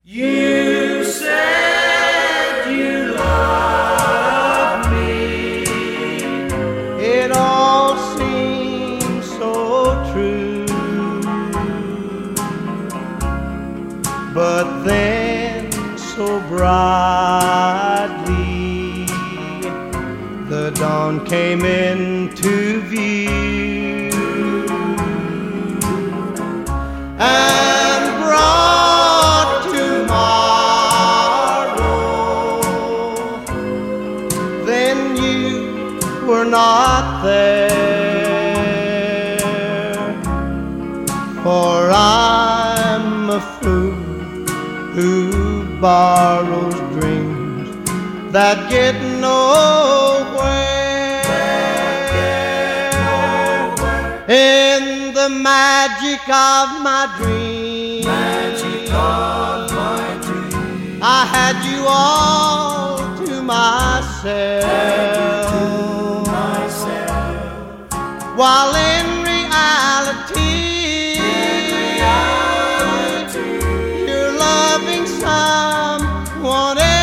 You said you loved me. It all seems so true, but then so brightly the dawn came into view and brought tomorrow. Then you were not there, for I'm a fool who borrows dreams that get nowhere. In the magic of my dreams, I had you all to myself, while in reality you're loving someone else.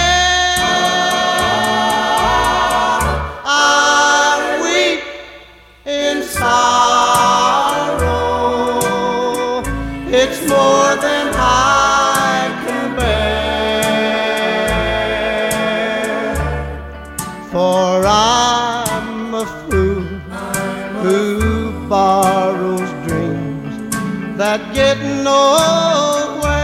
I weep in sorrow, it's more than I can bear, for I'm a fool who borrows dreams that get nowhere.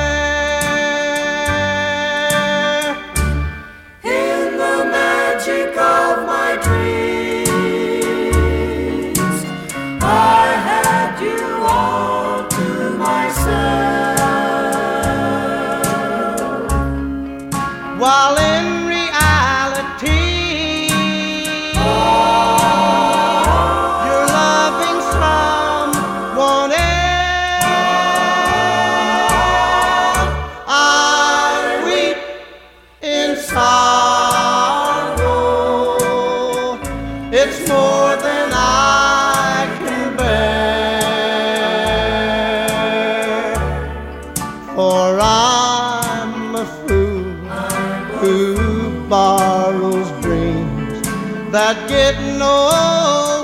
In the magic of my dreams, I had you all to myself, While in reality you're loving someone else. I weep in sorrow, it's more than I can bear, for I'm a fool who borrows dreams that get nowhere.